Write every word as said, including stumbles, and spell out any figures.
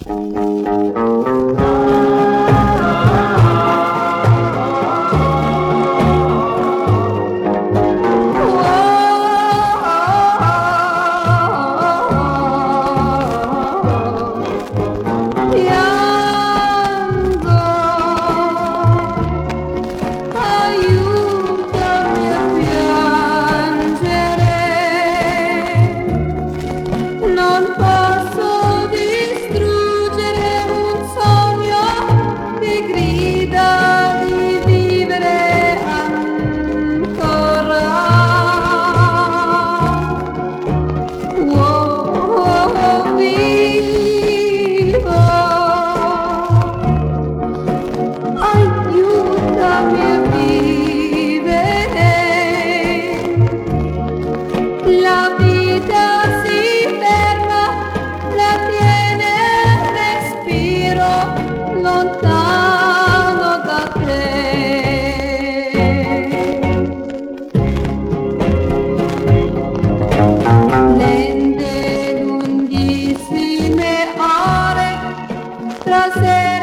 Non posso distruggere un sogno che grida di vivere ancora. Oh, vivo, aiutami a vivere. La vita si ferma, la tiene il respiro lontano da te. Lente lunghissime ore tra sé